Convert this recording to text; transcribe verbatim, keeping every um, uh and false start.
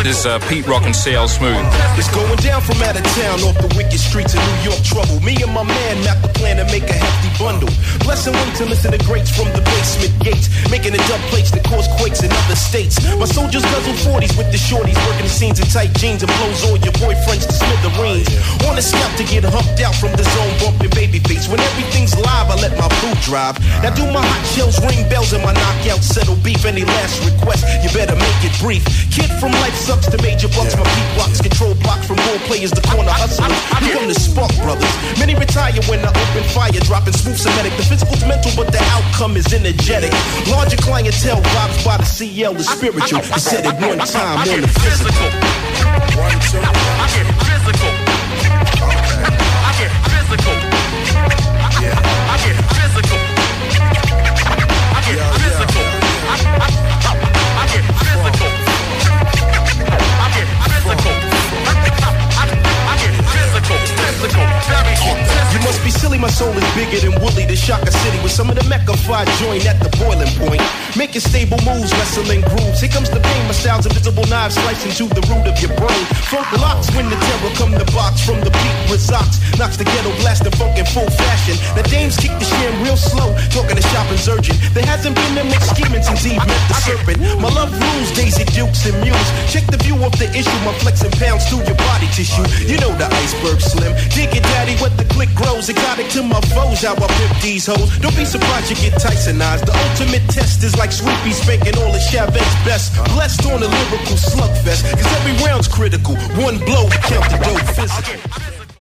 This is uh, Pete Rock and C L Smooth. It's going down from out of town off the wicked streets of New York trouble. Me and my man map the plan to make a hefty bundle. Bless and wait to listen to greats from the basement gates, making the dub plates that cause quakes in other states. My soldiers guzzle forties with the shorties, working the scenes in tight jeans and blows all your boyfriends to smithereens. On the scout to get humped out from the zone, bumping baby face. When everything's live, I let my food drive. Now do my hot shells ring bells and my knockouts settle beef. Any last request, you better make it brief. Kid from life sucks to major bucks. My beat blocks control block from role players to corner hustlers. Become the Spark Brothers. Many retire when I open fire, dropping smooth Semitic. The physical's mental, but the outcome is energetic. Larger clientele vibes by the C L, the spiritual. I said it one time on the physical. One, two, I get physical. I get physical. Yeah. I get physical. I get physical. I get physical. I get physical. I get physical. Physical. Very intense. You must be silly, my soul is bigger than Woolly, the Shaka City, with some of the Mecca-fied joint at the boiling point. Making stable moves, wrestling grooves. Here comes the pain, my style's invisible knives slicing to the root of your brain. Funk locks when the terror come the box from the beat resorts. Knocks the ghetto blast and funk in full fashion. The dames kick the sham real slow, talking to shopping's urgent. There hasn't been that much scheming since Eve met the serpent. My love rules, Daisy Dukes and Mules. Check the view of the issue, my flexing pounds through your body tissue. You know the iceberg slim. Dig it, daddy, what the click grows. Exotic to my foes, how I pimp these hoes. Don't be surprised you get Tysonized. The ultimate test is like Sweepy spanking all of Chavez's best. Blessed on a lyrical slugfest, cause every round's critical. One blow, count the dope physical.